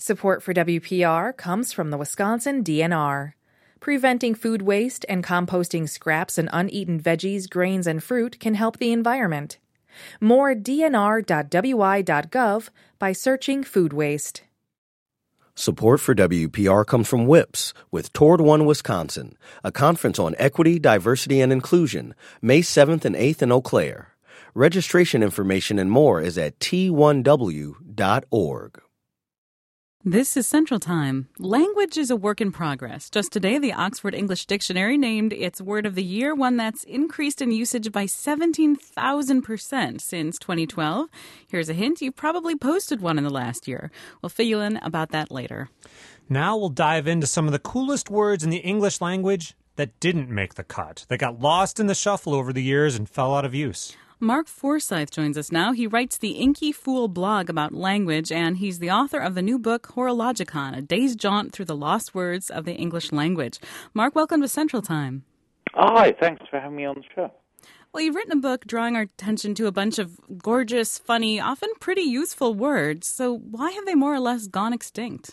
Support for WPR comes from the Wisconsin DNR. Preventing food waste and composting scraps and uneaten veggies, grains, and fruit can help the environment. More at dnr.wi.gov by searching food waste. Support for WPR comes from WIPS with Toward One Wisconsin, a conference on equity, diversity, and inclusion, May 7th and 8th in Eau Claire. Registration information and more is at t1w.org. This is Central Time. Language is a work in progress. Just today, the Oxford English Dictionary named its word of the year one that's increased in usage by 17,000% since 2012. Here's a hint. You probably posted one in the last year. We'll fill you in about that later. Now we'll dive into some of the coolest words in the English language that didn't make the cut, that got lost in the shuffle over the years and fell out of use. Mark Forsyth joins us now. He writes the Inky Fool blog about language, and he's the author of the new book, Horologicon, A Day's Jaunt Through the Lost Words of the English Language. Mark, welcome to Central Time. Hi, thanks for having me on the show. Well, you've written a book drawing our attention to a bunch of gorgeous, funny, often pretty useful words. So why have they more or less gone extinct?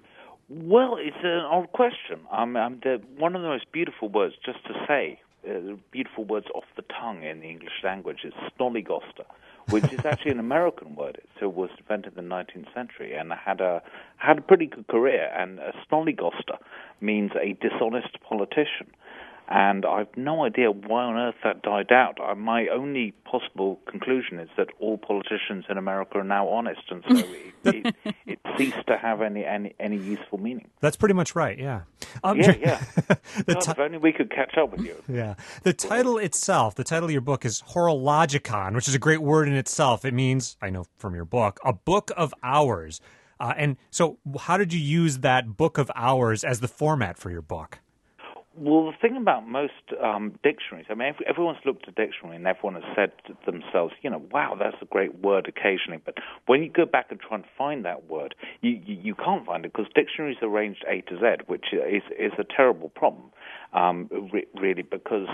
Well, it's an odd question. One of the most beautiful words, just to say, beautiful words off the tongue in the English language is snollygoster, which is actually an American word. It was invented in the 19th century and had a pretty good career. And a snollygoster means a dishonest politician. And I've no idea why on earth that died out. My only possible conclusion is that all politicians in America are now honest, and so it ceased to have any useful meaning. That's pretty much right, yeah. Yeah. If only we could catch up with you. Yeah. The title itself, the title of your book is Horologicon, which is a great word in itself. It means, I know from your book, a book of hours. And so how did you use that book of hours as the format for your book? Well, the thing about most dictionaries, I mean, everyone's looked at a dictionary and everyone has said to themselves, wow, that's a great word occasionally. But when you go back and try and find that word, you can't find it because dictionaries are arranged A to Z, which is a terrible problem, really, because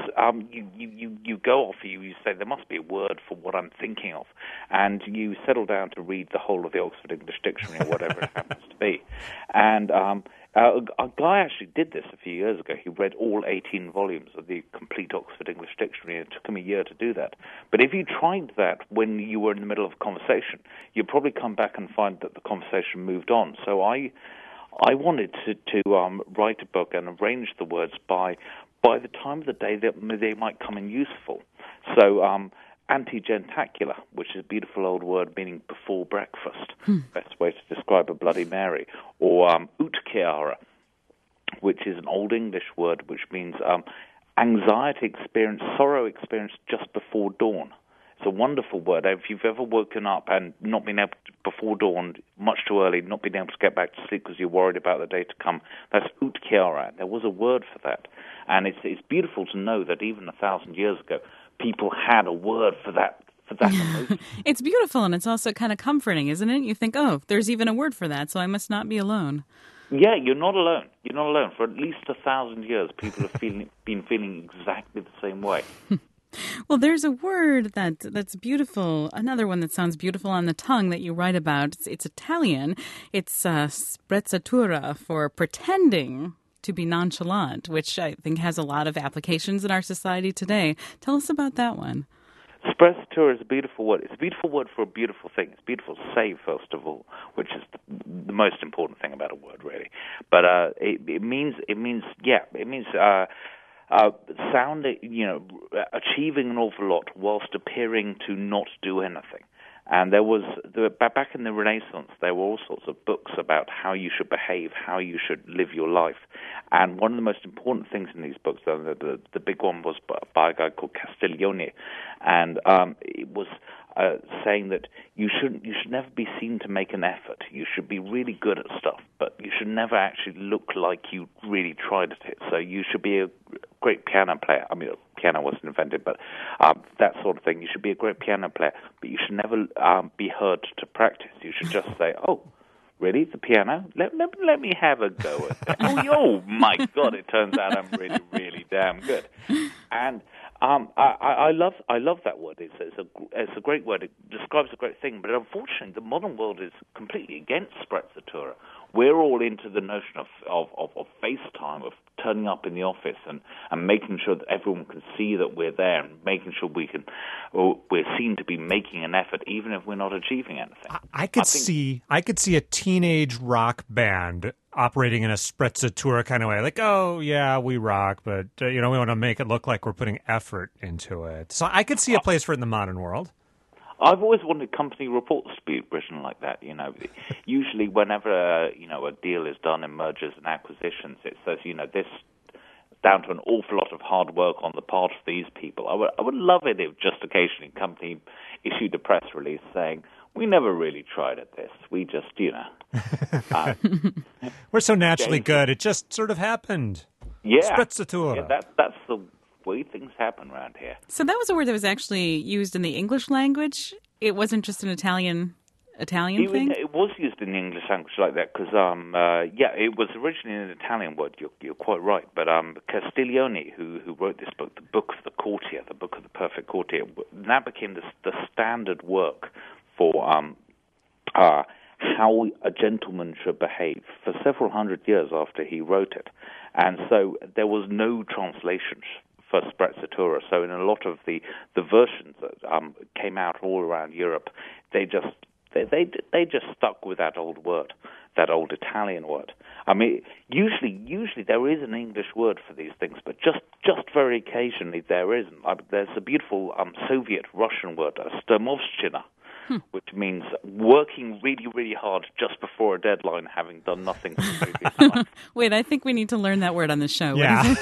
you go off, you say there must be a word for what I'm thinking of, and you settle down to read the whole of the Oxford English Dictionary or whatever it happens to be. And a guy actually did this a few years ago. He read all 18 volumes of the complete Oxford English Dictionary, and it took him a year to do that. But if you tried that when you were in the middle of a conversation, you'd probably come back and find that the conversation moved on. So I wanted to write a book and arrange the words by the time of the day that they might come in useful. So antigentacular, which is a beautiful old word meaning before breakfast, best way to describe a Bloody Mary, or utkiara, which is an Old English word which means anxiety experience, sorrow experience just before dawn. It's a wonderful word. If you've ever woken up and not been able to, before dawn, much too early, not been able to get back to sleep because you're worried about the day to come, that's utkiara. There was a word for that. And it's beautiful to know that even 1,000 years ago, people had a word for that emotion. It's beautiful, and it's also kind of comforting, isn't it? You think, oh, there's even a word for that, so I must not be alone. Yeah, you're not alone. You're not alone. For at least 1,000 years, people have been feeling exactly the same way. Well, there's a word that's beautiful, another one that sounds beautiful on the tongue that you write about. It's Italian. It's sprezzatura, for pretending to be nonchalant, which I think has a lot of applications in our society today. Tell us about that one. Sprezzatura is a beautiful word. It's a beautiful word for a beautiful thing. It's beautiful to say, first of all, which is the most important thing about a word, really. But it means sounding, achieving an awful lot whilst appearing to not do anything. And back in the Renaissance, there were all sorts of books about how you should behave, how you should live your life. And one of the most important things in these books, the big one was by a guy called Castiglione, and it was saying that you should never be seen to make an effort. You should be really good at stuff, but you should never actually look like you really tried at it. So you should be a great piano player. I mean, piano wasn't invented, but that sort of thing. You should be a great piano player, but you should never be heard to practice. You should just say, oh, really, the piano? Let me have a go at that. Oh, my God, it turns out I'm really, really damn good. And I love that word. It's a great word. It describes a great thing. But unfortunately, the modern world is completely against sprezzatura. we're all into the notion of FaceTime, of turning up in the office and making sure that everyone can see that we're there, and making sure we're seen to be making an effort, even if we're not achieving anything. I could see a teenage rock band operating in a sprezzatura kind of way, like, oh yeah, we rock, but we want to make it look like we're putting effort into it. So I could see a place for it in the modern world. I've always wanted company reports to be written like that. Usually whenever a deal is done in mergers and acquisitions, it says this down to an awful lot of hard work on the part of these people. I would love it if just occasionally a company issued a press release saying, we never really tried at this. We just we're so naturally good. It just sort of happened. Yeah, sprezzatura. Yeah, that's the way things happen around here. So that was a word that was actually used in the English language. It wasn't just an Italian thing? It was used in the English language like that because, it was originally an Italian word. You're quite right. But Castiglione, who wrote this book, the Book of the Courtier, the Book of the Perfect Courtier, that became the standard work for how a gentleman should behave for several hundred years after he wrote it. And so there was no translation for sprezzatura. So in a lot of the versions that came out all around Europe, they just stuck with that old word, that old Italian word. I mean, usually there is an English word for these things, but just very occasionally there isn't. There's a beautiful Soviet-Russian word, stermovshchina, which means working really, really hard just before a deadline, having done nothing for the previous time. Wait, I think we need to learn that word on the show. Yeah.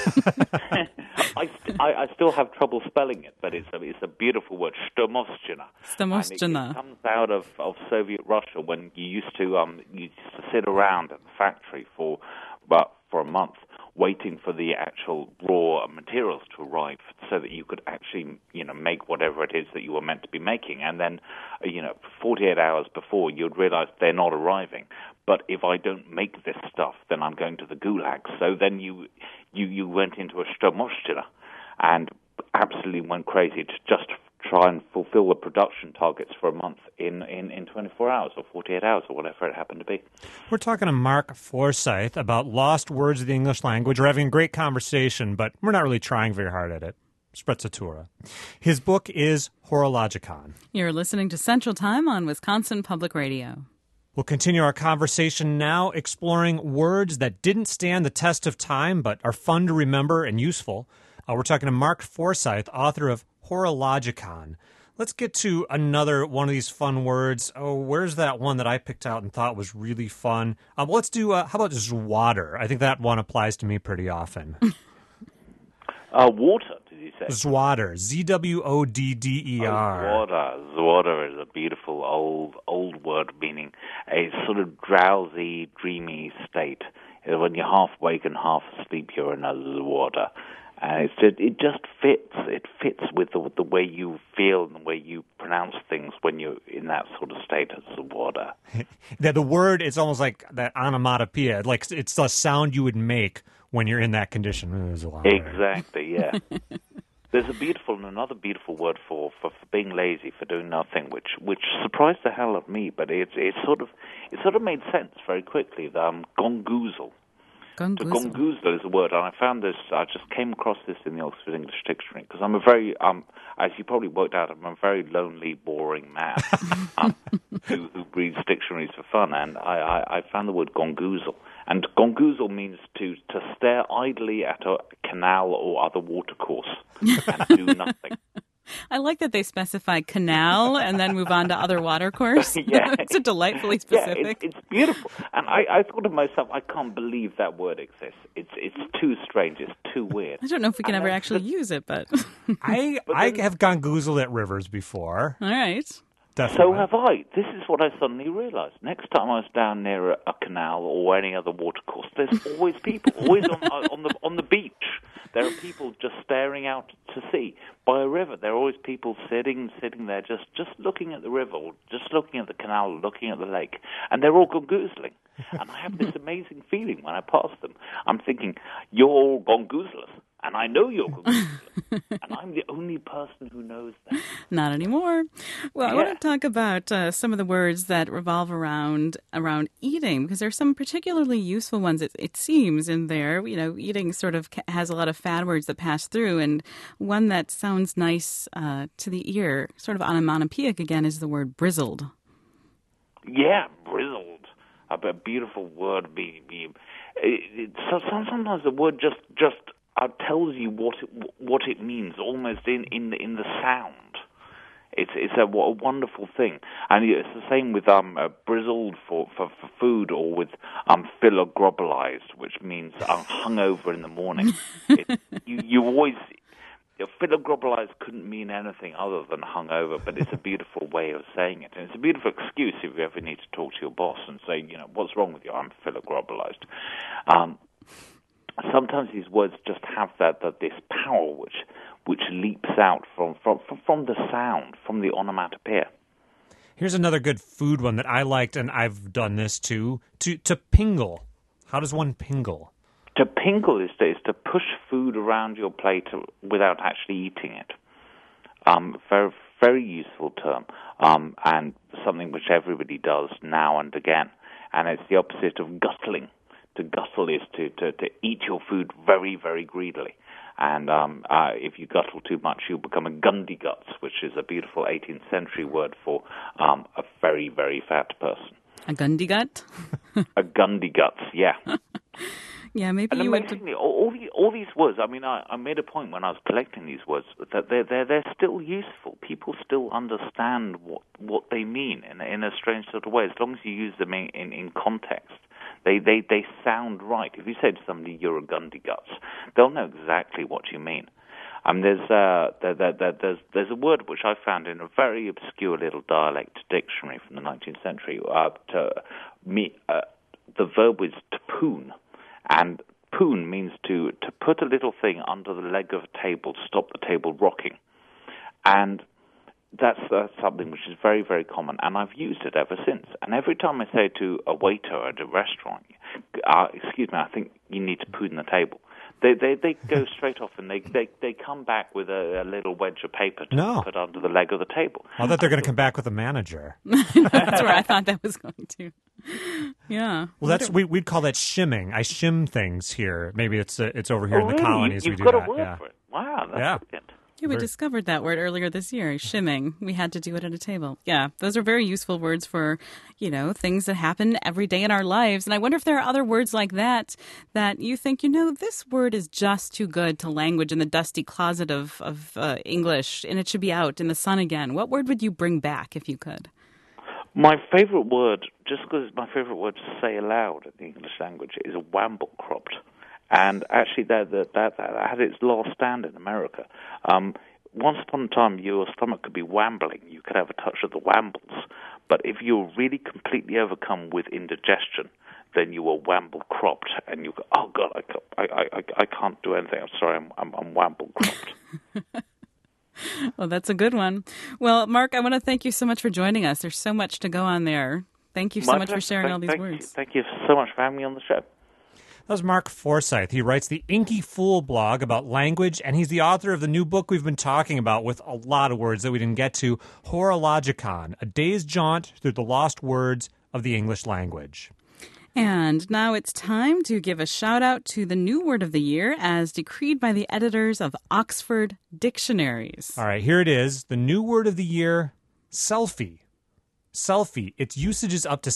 I still have trouble spelling it, but it's a beautiful word, stermovshchina. Stermovshchina. It comes out of Soviet Russia when you used to sit around at the factory for a month, waiting for the actual raw materials to arrive so that you could actually, make whatever it is that you were meant to be making. And then, 48 hours before, you'd realize they're not arriving. But if I don't make this stuff, then I'm going to the gulag. So then you went into a stermovshchina and absolutely went crazy to just try and fulfill the production targets for a month in 24 hours or 48 hours or whatever it happened to be. We're talking to Mark Forsyth about lost words of the English language. We're having a great conversation, but we're not really trying very hard at it. Sprezzatura. His book is Horologicon. You're listening to Central Time on Wisconsin Public Radio. We'll continue our conversation now, exploring words that didn't stand the test of time but are fun to remember and useful. We're talking to Mark Forsyth, author of Horologicon. Let's get to another one of these fun words. Oh, where's that one that I picked out and thought was really fun? Let's do, how about Zwader? I think that one applies to me pretty often. Water, did you say? Zwader, Z-W-O-D-D-E-R. Zwader is a beautiful old word meaning a sort of drowsy, dreamy state. When you're half awake and half asleep, you're in a zwader. And it just fits. It fits with the way you feel and the way you pronounce things when you're in that sort of state of zwader. The word is almost like that onomatopoeia. Like it's the sound you would make when you're in that condition. Exactly, yeah. There's another beautiful word for being lazy, for doing nothing, which surprised the hell out of me, but it sort of made sense very quickly. Gongoozle. Gongoozle is a word, and I found this. I just came across this in the Oxford English Dictionary because I'm a very, as you probably worked out, I'm a very lonely, boring man who reads dictionaries for fun, and I found the word gongoozle. And gongoozle means to stare idly at a canal or other watercourse and do nothing. I like that they specify canal and then move on to other watercourse. Yeah. It's a delightfully specific. Yeah, it's beautiful. And I thought to myself, I can't believe that word exists. It's too strange. It's too weird. I don't know if we can ever actually use it, but... I have gongoozled at rivers before. All right. Definitely. So have I. This is what I suddenly realized. Next time I was down near a canal or any other watercourse, there's always people, always on the beach. There are people just staring out to sea. By a river, there are always people sitting there, just looking at the river, or just looking at the canal, looking at the lake, and they're all gongoozling. And I have this amazing feeling when I pass them. I'm thinking, you're all gongoozlers. And I know you're going to Google it. And I'm the only person who knows that. Not anymore. Well, I Yeah. want to talk about some of the words that revolve around eating, because there's some particularly useful ones, it seems, in there. You know, eating sort of has a lot of fad words that pass through, and one that sounds nice to the ear, sort of onomatopoeic again, is the word brizzled. Yeah, brizzled. A beautiful word. So sometimes the word just tells you what it means, almost in the sound. It's a wonderful thing, and it's the same with brizzled for food, or with philoglobalized, which means hungover in the morning. You always. Philoglobalized couldn't mean anything other than hungover, but it's a beautiful way of saying it. And it's a beautiful excuse if you ever need to talk to your boss and say, what's wrong with you? I'm philoglobalized. Sometimes these words just have this power which leaps out from the sound, from the onomatopoeia. Here's another good food one that I liked, and I've done this too. To pingle. How does one pingle? To pingle is to push food around your plate without actually eating it. Very, very useful term, and something which everybody does now and again. And it's the opposite of guttling. To guttle is to eat your food very, very greedily. And if you guttle too much, you'll become a gundy-guts, which is a beautiful 18th century word for a very, very fat person. A gundy-gut? A gundy-guts, yeah. Yeah, maybe And you would. amazingly, all these words. I mean, I made a point when I was collecting these words that they're still useful. People still understand what they mean in a strange sort of way, as long as you use them in context. They sound right. If you say to somebody, "You're a gundy-guts," they'll know exactly what you mean. There's a word which I found in a very obscure little dialect dictionary from the 19th century. The verb is to poon. And poon means to put a little thing under the leg of a table to stop the table rocking. And that's something which is very, very common. And I've used it ever since. And every time I say to a waiter at a restaurant, excuse me, I think you need to poon the table, they go straight off and they come back with a little wedge of paper to put under the leg of the table. I thought they're going to come back with a manager. That's where I thought that was going to. Yeah. Well, we'd call that shimming. I shim things here. Maybe it's over here in the really? colonies. You've we do got that. a word Yeah. for it. Wow, that's brilliant. Yeah, we discovered that word earlier this year, shimming. We had to do it at a table. Yeah, those are very useful words for, things that happen every day in our lives. And I wonder if there are other words like that you think, this word is just too good to language in the dusty closet of English, and it should be out in the sun again. What word would you bring back if you could? My favorite word, just because it's my favorite word to say aloud in the English language, is wamblecropped. And actually, that had its last stand in America. Once upon a time, your stomach could be wambling. You could have a touch of the wambles. But if you're really completely overcome with indigestion, then you were wamble-cropped. And you go, oh, God, I can't do anything. I'm sorry, I'm wamble-cropped. Well, that's a good one. Well, Mark, I want to thank you so much for joining us. There's so much to go on there. Thank you so much for sharing all these words. Thank you so much for having me on the show. That was Mark Forsyth. He writes the Inky Fool blog about language, and he's the author of the new book we've been talking about with a lot of words that we didn't get to, Horologicon, A Day's Jaunt Through the Lost Words of the English Language. And now it's time to give a shout out to the new word of the year as decreed by the editors of Oxford Dictionaries. All right, here it is. The new word of the year, selfie. Selfie. Its usage is up to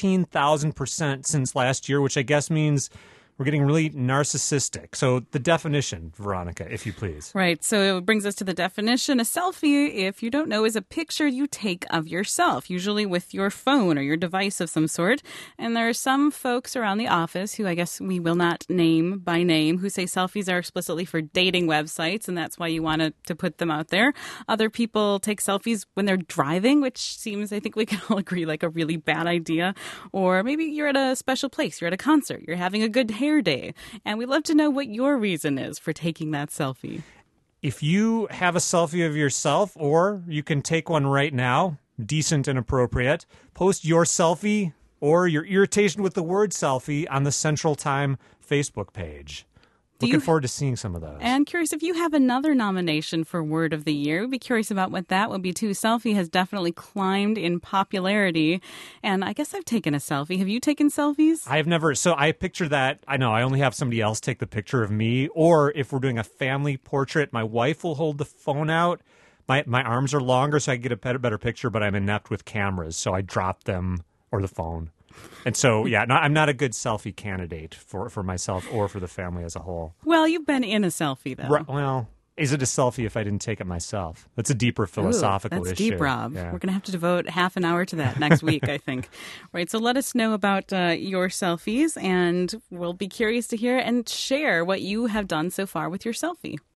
17,000% since last year, which I guess means we're getting really narcissistic. So the definition, Veronica, if you please. Right. So it brings us to the definition. A selfie, if you don't know, is a picture you take of yourself, usually with your phone or your device of some sort. And there are some folks around the office who I guess we will not name by name who say selfies are explicitly for dating websites, and that's why you want to put them out there. Other people take selfies when they're driving, which seems, I think we can all agree, like a really bad idea. Or maybe you're at a special place, you're at a concert, you're having a good hair day, and we'd love to know what your reason is for taking that selfie. If you have a selfie of yourself, or you can take one right now, decent and appropriate, post your selfie or your irritation with the word selfie on the Central Time Facebook page. Looking forward to seeing some of those. And curious if you have another nomination for Word of the Year. We'd be curious about what that would be, too. Selfie has definitely climbed in popularity. And I guess I've taken a selfie. Have you taken selfies? I have never. So I picture that. I know I only have somebody else take the picture of me. Or if we're doing a family portrait, my wife will hold the phone out. My arms are longer, so I get a better picture, but I'm inept with cameras, so I drop them or the phone. And so, yeah, I'm not a good selfie candidate for myself or for the family as a whole. Well, you've been in a selfie, though. Well, is it a selfie if I didn't take it myself? That's a deeper philosophical that's issue. Deep, Rob. Yeah. We're going to have to devote half an hour to that next week, I think. Right, so let us know about your selfies, and we'll be curious to hear and share what you have done so far with your selfie.